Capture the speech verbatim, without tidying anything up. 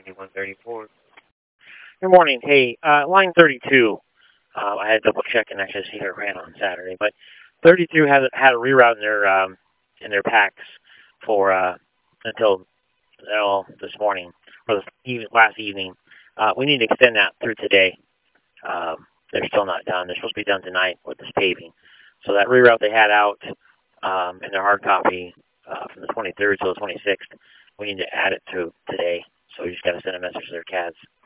one thirty-four. Good morning. Hey, uh, line thirty-two. Uh, I had to double check and actually see if it ran on Saturday, but thirty-two had had a reroute in their um, in their packs for uh, until well, this morning or this even, last evening. Uh, we need to extend that through today. Um, they're still not done. They're supposed to be done tonight with this paving. So that reroute they had out um, in their hard copy uh, from the twenty-third to the twenty-sixth, we need to add it to today. So we just got to send a message to their C A Ds.